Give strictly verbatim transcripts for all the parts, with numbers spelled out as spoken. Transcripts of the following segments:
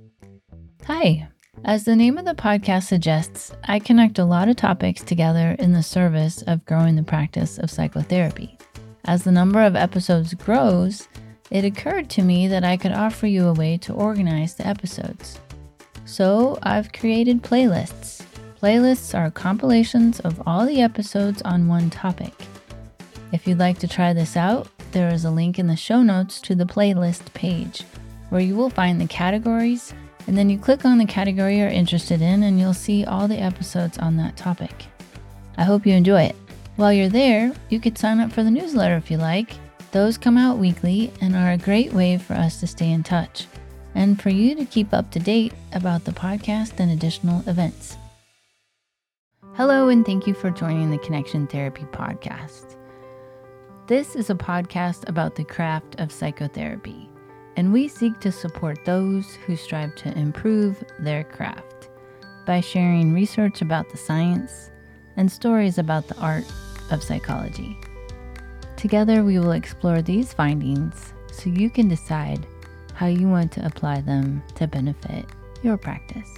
Hi. As the name of the podcast suggests, I connect a lot of topics together in the service of growing the practice of psychotherapy. As the number of episodes grows, it occurred to me that I could offer you a way to organize the episodes. So I've created playlists. Playlists are compilations of all the episodes on one topic. If you'd like to try this out, there is a link in the show notes to the playlist page, where you will find the categories, and then you click on the category you're interested in and you'll see all the episodes on that topic. I hope you enjoy it. While you're there, you could sign up for the newsletter if you like. Those come out weekly and are a great way for us to stay in touch, and for you to keep up to date about the podcast and additional events. Hello, and thank you for joining the Connection Therapy Podcast. This is a podcast about the craft of psychotherapy, and we seek to support those who strive to improve their craft by sharing research about the science and stories about the art of psychology. Together, we will explore these findings so you can decide how you want to apply them to benefit your practice.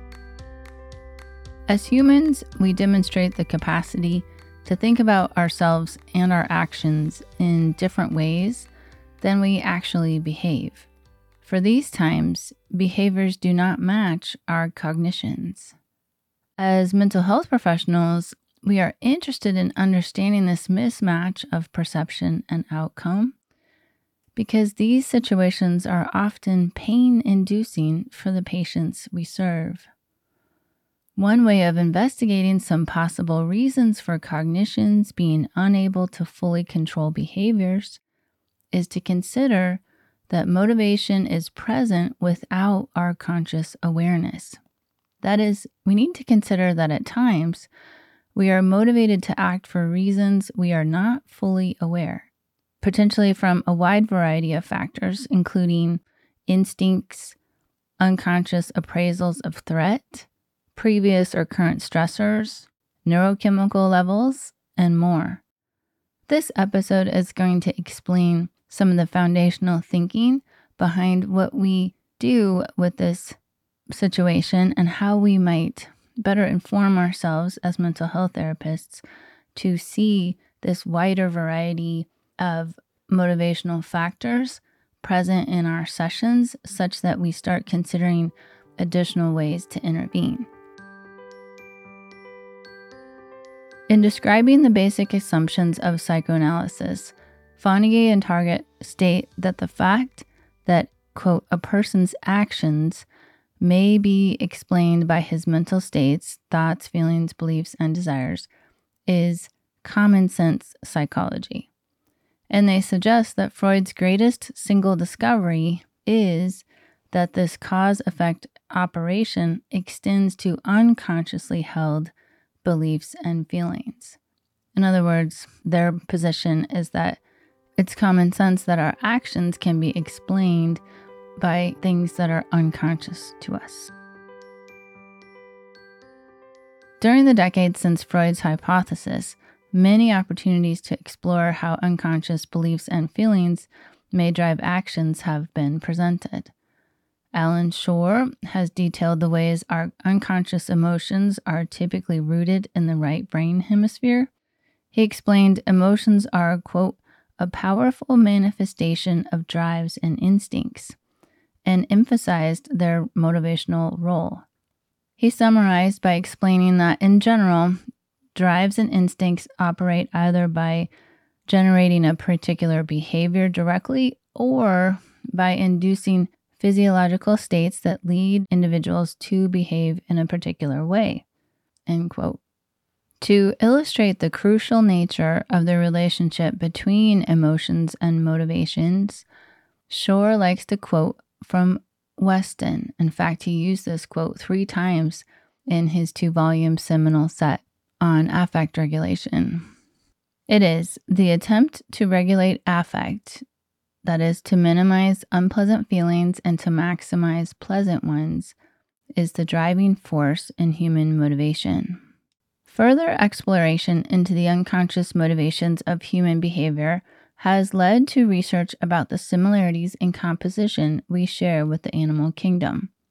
As humans, we demonstrate the capacity to think about ourselves and our actions in different ways than we actually behave. For these times, behaviors do not match our cognitions. As mental health professionals, we are interested in understanding this mismatch of perception and outcome, because these situations are often pain-inducing for the patients we serve. One way of investigating some possible reasons for cognitions being unable to fully control behaviors is to consider that motivation is present without our conscious awareness. That is, we need to consider that at times we are motivated to act for reasons we are not fully aware, potentially from a wide variety of factors, including instincts, unconscious appraisals of threat, previous or current stressors, neurochemical levels, and more. This episode is going to explain some of the foundational thinking behind what we do with this situation and how we might better inform ourselves as mental health therapists to see this wider variety of motivational factors present in our sessions, such that we start considering additional ways to intervene. In describing the basic assumptions of psychoanalysis, Fonagy and Target state that the fact that, quote, a person's actions may be explained by his mental states, thoughts, feelings, beliefs, and desires is common sense psychology. And they suggest that Freud's greatest single discovery is that this cause-effect operation extends to unconsciously held beliefs and feelings. In other words, their position is that it's common sense that our actions can be explained by things that are unconscious to us. During the decades since Freud's hypothesis, many opportunities to explore how unconscious beliefs and feelings may drive actions have been presented. Alan Shore has detailed the ways our unconscious emotions are typically rooted in the right brain hemisphere. He explained emotions are, quote, a powerful manifestation of drives and instincts, and emphasized their motivational role. He summarized by explaining that, in general, drives and instincts operate either by generating a particular behavior directly or by inducing physiological states that lead individuals to behave in a particular way, end quote. To illustrate the crucial nature of the relationship between emotions and motivations, Shore likes to quote from Weston. In fact, he used this quote three times in his two-volume seminal set on affect regulation. It is the attempt to regulate affect, that is, to minimize unpleasant feelings and to maximize pleasant ones, is the driving force in human motivation. Further exploration into the unconscious motivations of human behavior has led to research about the similarities in composition we share with the animal kingdom.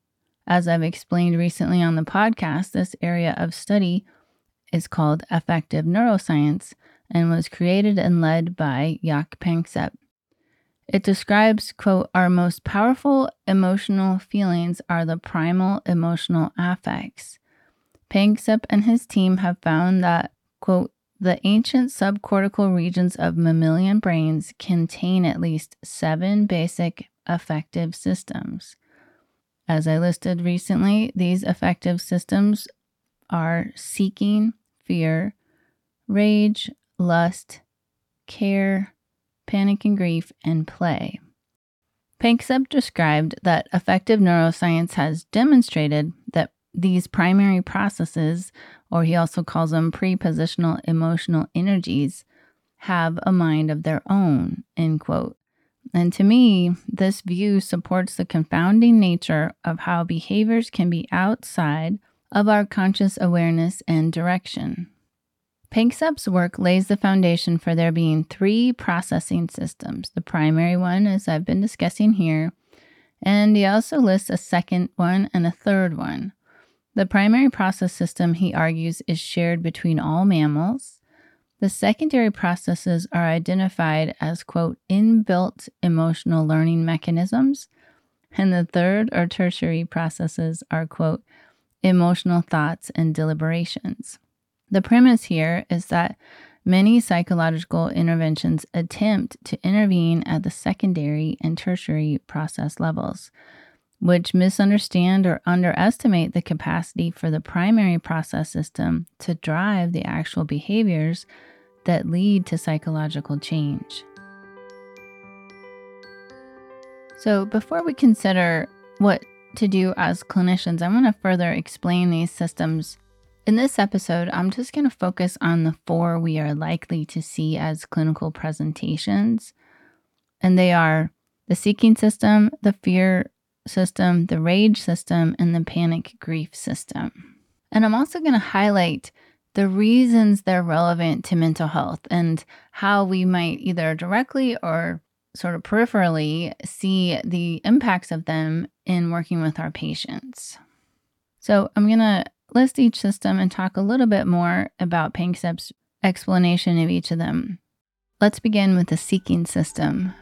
As I've explained recently on the podcast, this area of study is called affective neuroscience and was created and led by Jaak Panksepp. It describes, quote, our most powerful emotional feelings are the primal emotional affects. Panksepp and his team have found that, quote, the ancient subcortical regions of mammalian brains contain at least seven basic affective systems. As I listed recently, these affective systems are seeking, fear, rage, lust, care, panic and grief, and play. Panksepp described that affective neuroscience has demonstrated that these primary processes, or he also calls them prepositional emotional energies, have a mind of their own, end quote. And to me, this view supports the confounding nature of how behaviors can be outside of our conscious awareness and direction. Panksepp's work lays the foundation for there being three processing systems. The primary one, as I've been discussing here, and he also lists a second one and a third one. The primary process system, he argues, is shared between all mammals. The secondary processes are identified as, quote, inbuilt emotional learning mechanisms. And the third or tertiary processes are, quote, emotional thoughts and deliberations. The premise here is that many psychological interventions attempt to intervene at the secondary and tertiary process levels, which misunderstand or underestimate the capacity for the primary process system to drive the actual behaviors that lead to psychological change. So before we consider what to do as clinicians, I want to further explain these systems. In this episode, I'm just going to focus on the four we are likely to see as clinical presentations. And they are the seeking system, the fear system, the rage system, and the panic grief system. And I'm also going to highlight the reasons they're relevant to mental health and how we might either directly or sort of peripherally see the impacts of them in working with our patients. So I'm going to list each system and talk a little bit more about Panksepp's explanation of each of them. Let's begin with the seeking system.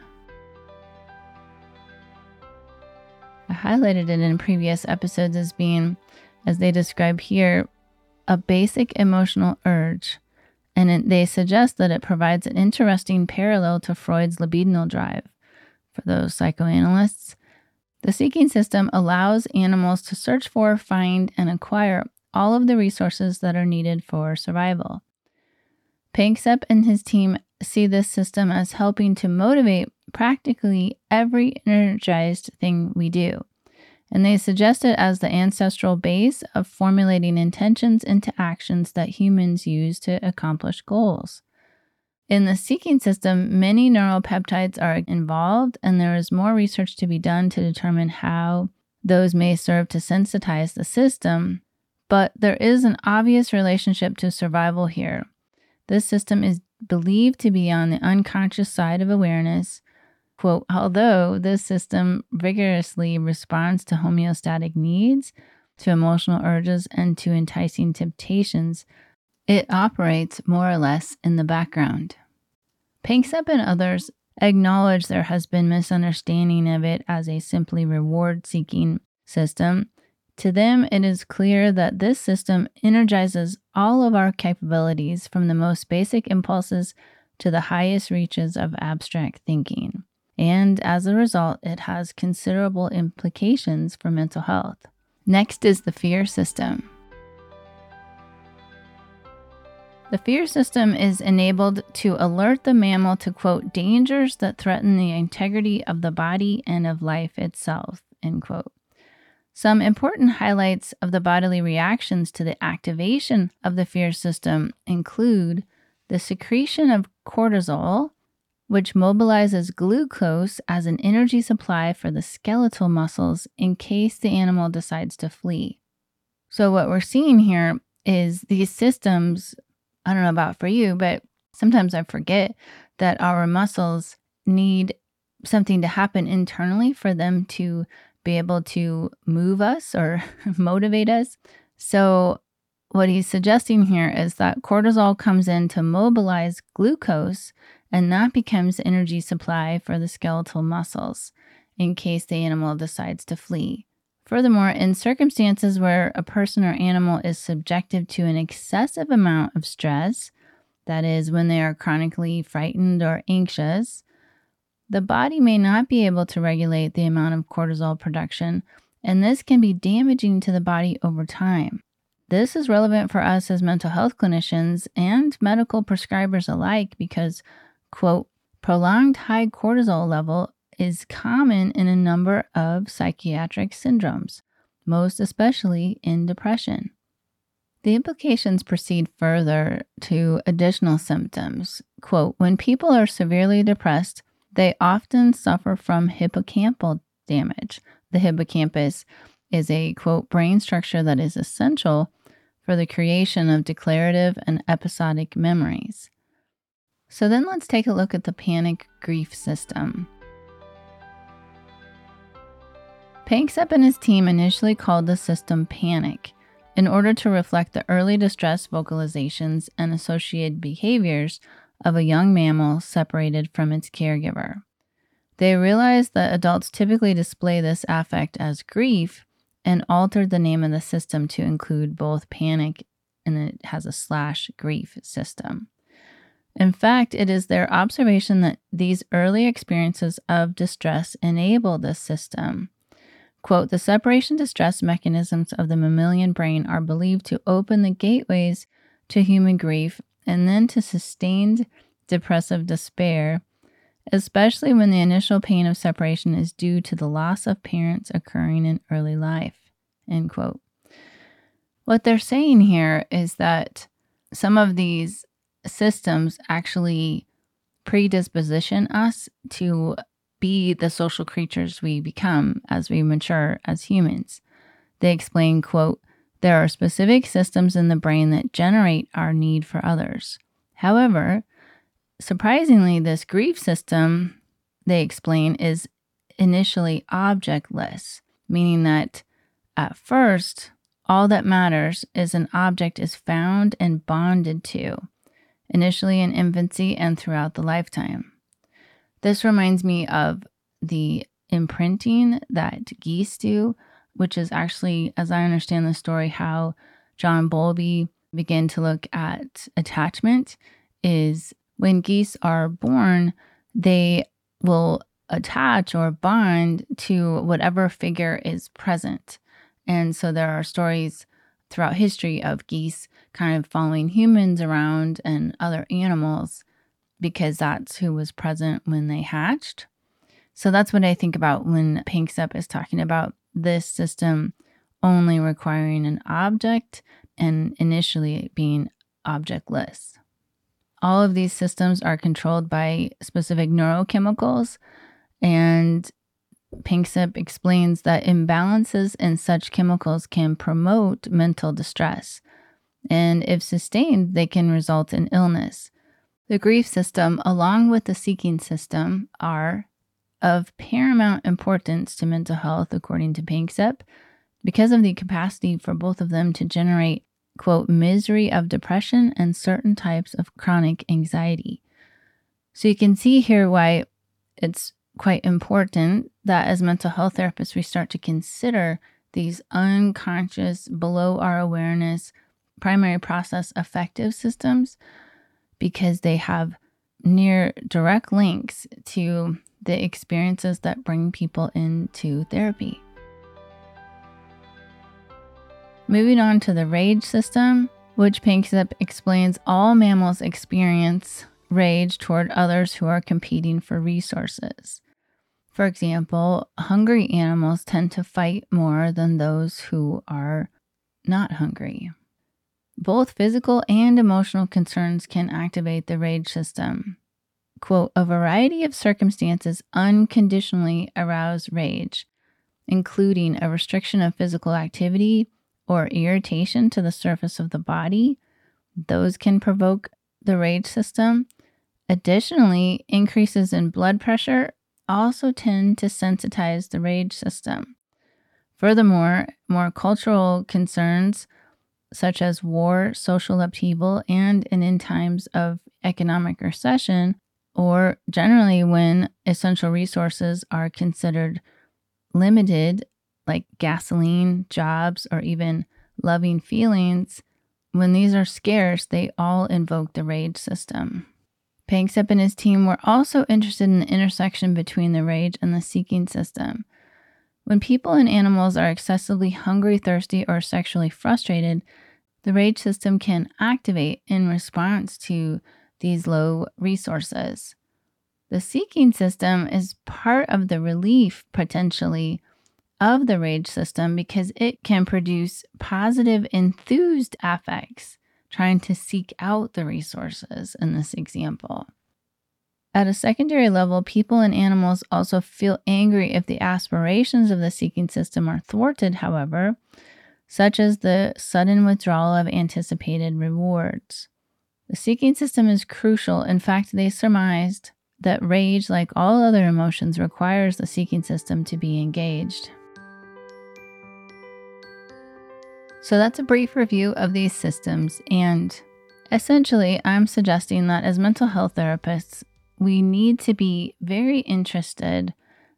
I highlighted it in previous episodes as being, as they describe here, a basic emotional urge, and it, they suggest that it provides an interesting parallel to Freud's libidinal drive. For those psychoanalysts, the seeking system allows animals to search for, find, and acquire all of the resources that are needed for survival. Panksepp and his team see this system as helping to motivate practically every energized thing we do, and they suggest it as the ancestral base of formulating intentions into actions that humans use to accomplish goals. In the seeking system, many neuropeptides are involved, and there is more research to be done to determine how those may serve to sensitize the system, but there is an obvious relationship to survival here. This system is believed to be on the unconscious side of awareness. Quote, although this system vigorously responds to homeostatic needs, to emotional urges, and to enticing temptations, it operates more or less in the background. Panksepp and others acknowledge there has been misunderstanding of it as a simply reward-seeking system. To them, it is clear that this system energizes all of our capabilities from the most basic impulses to the highest reaches of abstract thinking. And as a result, it has considerable implications for mental health. Next is the fear system. The fear system is enabled to alert the mammal to, quote, dangers that threaten the integrity of the body and of life itself, end quote. Some important highlights of the bodily reactions to the activation of the fear system include the secretion of cortisol, which mobilizes glucose as an energy supply for the skeletal muscles in case the animal decides to flee. So what we're seeing here is these systems, I don't know about for you, but sometimes I forget that our muscles need something to happen internally for them to be able to move us or motivate us. So, what he's suggesting here is that cortisol comes in to mobilize glucose, and that becomes the energy supply for the skeletal muscles in case the animal decides to flee. Furthermore, in circumstances where a person or animal is subjected to an excessive amount of stress, that is, when they are chronically frightened or anxious, the body may not be able to regulate the amount of cortisol production, and this can be damaging to the body over time. This is relevant for us as mental health clinicians and medical prescribers alike because, quote, prolonged high cortisol level is common in a number of psychiatric syndromes, most especially in depression. The implications proceed further to additional symptoms. Quote, when people are severely depressed, they often suffer from hippocampal damage. The hippocampus is a, quote, brain structure that is essential for the creation of declarative and episodic memories. So then let's take a look at the panic grief system. Panksepp and his team initially called the system panic in order to reflect the early distress vocalizations and associated behaviors of a young mammal separated from its caregiver. They realized that adults typically display this affect as grief and altered the name of the system to include both panic and it has a slash grief system. In fact, it is their observation that these early experiences of distress enable this system. Quote, the separation distress mechanisms of the mammalian brain are believed to open the gateways to human grief and then to sustained depressive despair, especially when the initial pain of separation is due to the loss of parents occurring in early life, end quote. What they're saying here is that some of these systems actually predisposition us to be the social creatures we become as we mature as humans. They explain, quote, there are specific systems in the brain that generate our need for others. However, surprisingly, this grief system, they explain, is initially objectless, meaning that at first, all that matters is an object is found and bonded to, initially in infancy and throughout the lifetime. This reminds me of the imprinting that geese do, which is actually, as I understand the story, how John Bowlby began to look at attachment is when geese are born, they will attach or bond to whatever figure is present. And so there are stories throughout history of geese kind of following humans around and other animals because that's who was present when they hatched. So that's what I think about when Panksepp is talking about this system only requiring an object and initially being objectless. All of these systems are controlled by specific neurochemicals, and Panksepp explains that imbalances in such chemicals can promote mental distress, and if sustained, they can result in illness. The grief system, along with the seeking system, are of paramount importance to mental health, according to Panksepp, because of the capacity for both of them to generate, quote, misery of depression and certain types of chronic anxiety. So you can see here why it's quite important that as mental health therapists, we start to consider these unconscious, below our awareness, primary process affective systems, because they have near direct links to the experiences that bring people into therapy. Moving on to the rage system, which Panksepp explains all mammals experience rage toward others who are competing for resources. For example, hungry animals tend to fight more than those who are not hungry. Both physical and emotional concerns can activate the rage system. Quote, a variety of circumstances unconditionally arouse rage, including a restriction of physical activity or irritation to the surface of the body. Those can provoke the rage system. Additionally, increases in blood pressure also tend to sensitize the rage system. Furthermore, more cultural concerns such as war, social upheaval, and and in times of economic recession, or generally when essential resources are considered limited, like gasoline, jobs, or even loving feelings, when these are scarce, they all invoke the rage system. Panksepp and his team were also interested in the intersection between the rage and the seeking system. When people and animals are excessively hungry, thirsty, or sexually frustrated, the rage system can activate in response to these low resources. The seeking system is part of the relief, potentially, of the rage system because it can produce positive, enthused affects, trying to seek out the resources in this example. At a secondary level, people and animals also feel angry if the aspirations of the seeking system are thwarted, however, such as the sudden withdrawal of anticipated rewards. The seeking system is crucial. In fact, they surmised that rage, like all other emotions, requires the seeking system to be engaged. So that's a brief review of these systems, and essentially, I'm suggesting that as mental health therapists, we need to be very interested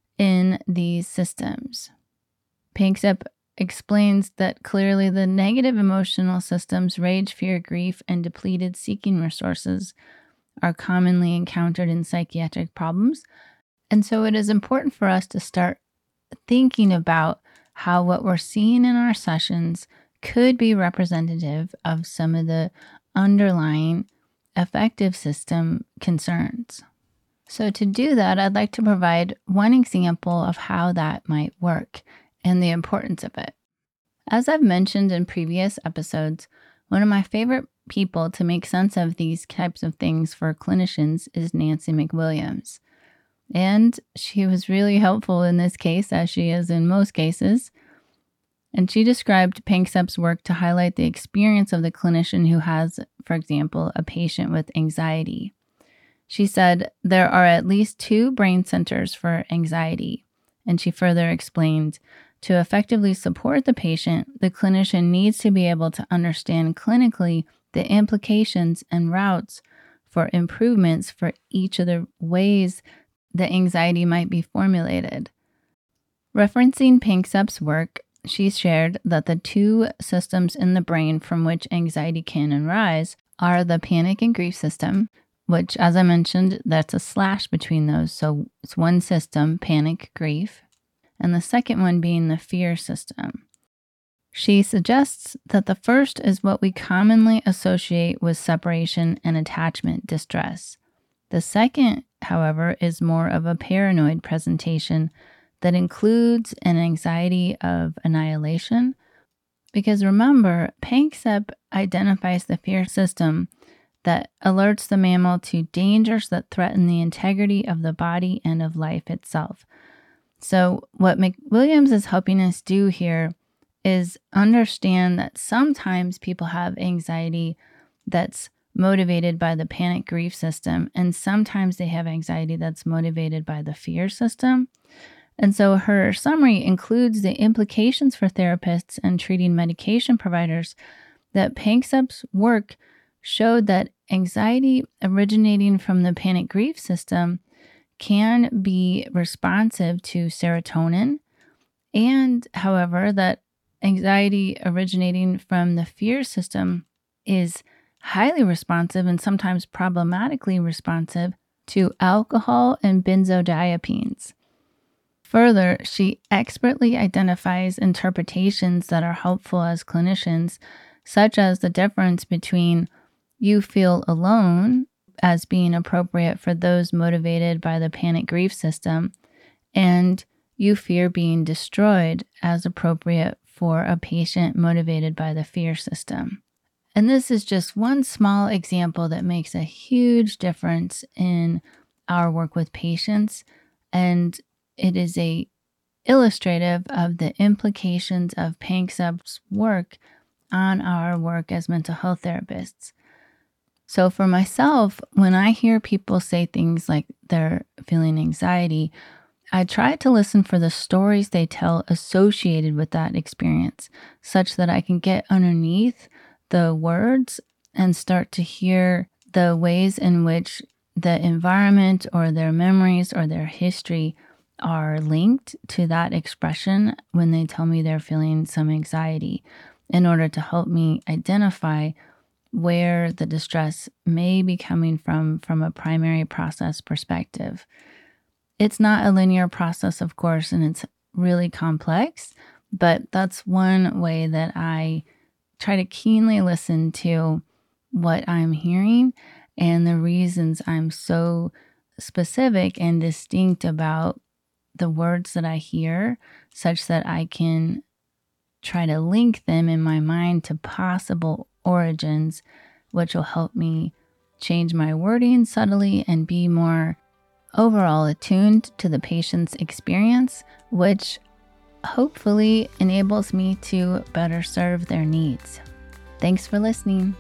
in these systems. Panksepp explains that clearly the negative emotional systems, rage, fear, grief, and depleted seeking resources, are commonly encountered in psychiatric problems. And so it is important for us to start thinking about how what we're seeing in our sessions could be representative of some of the underlying affective system concerns. So to do that, I'd like to provide one example of how that might work and the importance of it. As I've mentioned in previous episodes, one of my favorite people to make sense of these types of things for clinicians is Nancy McWilliams. And she was really helpful in this case, as she is in most cases. And she described Panksepp's work to highlight the experience of the clinician who has, for example, a patient with anxiety. She said there are at least two brain centers for anxiety. And she further explained, to effectively support the patient, the clinician needs to be able to understand clinically the implications and routes for improvements for each of the ways the anxiety might be formulated. Referencing Panksepp's work, she shared that the two systems in the brain from which anxiety can arise are the panic and grief system, which, as I mentioned, that's a slash between those. So it's one system, panic, grief, and the second one being the fear system. She suggests that the first is what we commonly associate with separation and attachment distress. The second, however, is more of a paranoid presentation that includes an anxiety of annihilation. Because remember, Panksepp identifies the fear system that alerts the mammal to dangers that threaten the integrity of the body and of life itself. So what McWilliams is helping us do here is understand that sometimes people have anxiety that's motivated by the panic grief system, and sometimes they have anxiety that's motivated by the fear system. And so her summary includes the implications for therapists and treating medication providers that Panksepp's work showed that anxiety originating from the panic grief system can be responsive to serotonin, and however, that anxiety originating from the fear system is highly responsive and sometimes problematically responsive to alcohol and benzodiazepines. Further, she expertly identifies interpretations that are helpful as clinicians, such as the difference between you feel alone as being appropriate for those motivated by the panic grief system and you fear being destroyed as appropriate for a patient motivated by the fear system. And this is just one small example that makes a huge difference in our work with patients, and it is a illustrative of the implications of Panksepp's work on our work as mental health therapists. So for myself, when I hear people say things like they're feeling anxiety, I try to listen for the stories they tell associated with that experience, such that I can get underneath the words and start to hear the ways in which the environment or their memories or their history are linked to that expression when they tell me they're feeling some anxiety, in order to help me identify where the distress may be coming from from a primary process perspective. It's not a linear process, of course, and it's really complex, but that's one way that I try to keenly listen to what I'm hearing and the reasons I'm so specific and distinct about the words that I hear, such that I can try to link them in my mind to possible origins, which will help me change my wording subtly and be more overall attuned to the patient's experience, which hopefully enables me to better serve their needs. Thanks for listening.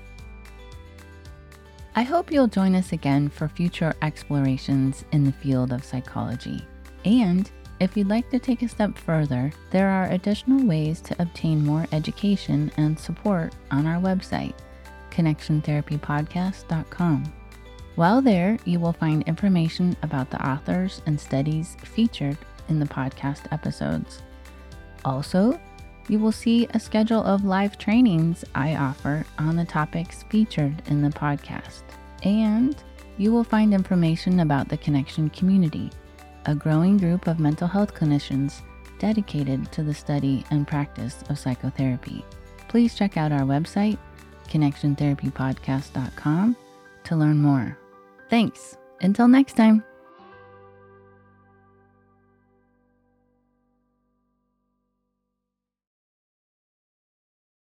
I hope you'll join us again for future explorations in the field of psychology. And if you'd like to take a step further, there are additional ways to obtain more education and support on our website, connection therapy podcast dot com. While there, you will find information about the authors and studies featured in the podcast episodes. Also, you will see a schedule of live trainings I offer on the topics featured in the podcast. And you will find information about the Connection community, a growing group of mental health clinicians dedicated to the study and practice of psychotherapy. Please check out our website, connection therapy podcast dot com, to learn more. Thanks. Until next time.